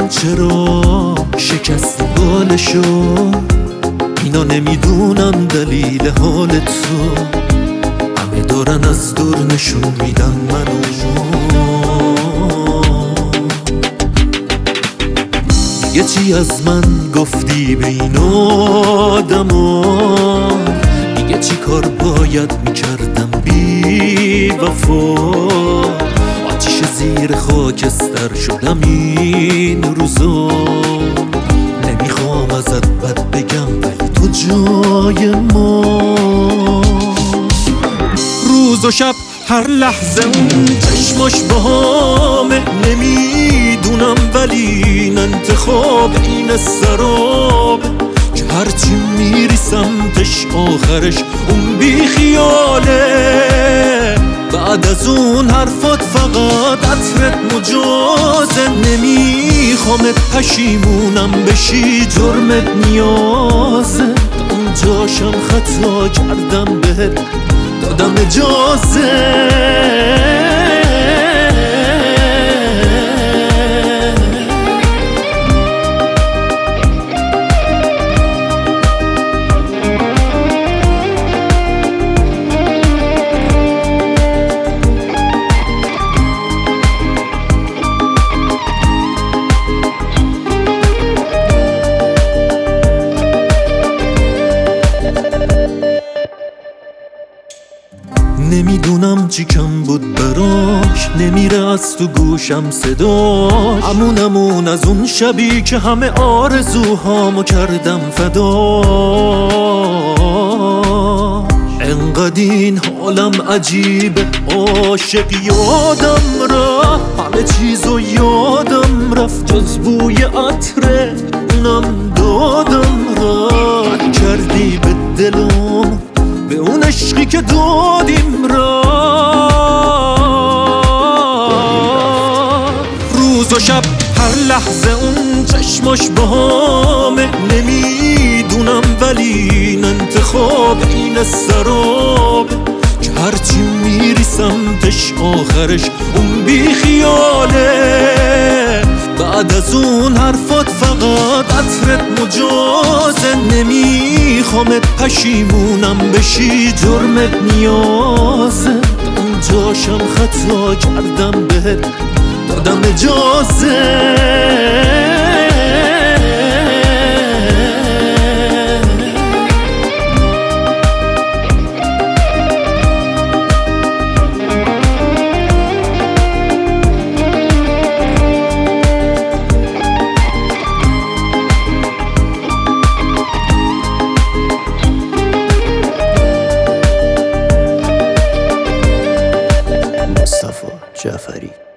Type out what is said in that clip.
چرا شکست بالشو، اینا نمیدونن دلیل حال تو، همه دارن از دور نشون میدن منو. یه چی از من گفتی به این آدما، دیگه چی کار باید میکردم بی وفا، آتیش زیر خاکستر شدم این روزا. نمیخوام ازت بد بگم ولی تو جای ما، روز و شب هر لحظه اون چشماش باهامه. نمیدونم ولی این انتخاب این سراب، که هرچی میری سمتش آخرش اون بی خیاله. بعد از اون حرفات فقط عطرت مجازه. نمیخوامت پشیمونم بشی، جرمت نیازه. اونجاشم خطا کردم بهت دادم اجازه. نمیدونم چی کم بود براش، نمیره از تو گوشم صداش. همون از اون شبی که همه آرزوهامو کردم فدا. انقدر این حالم عجیبه، عاشق یادم رفت، همه چیزو یادم رفت جز بوی عطره اونم دادم رفت. کردی به دلم به اون عشقی که دادیم را. روز و شب هر لحظه اون چشماش باهامه. نمیدونم ولی این انتخاب این سراب، که هرچی میری سمتش آخرش اون بی خیاله. بعد از اون حرفات فقط عطرت مجازه. نمیخوامت پشیمونم بشی، جرمت نیازه. اونجاشم خطا کردم بهت دادم اجازه. مصطفی جعفری.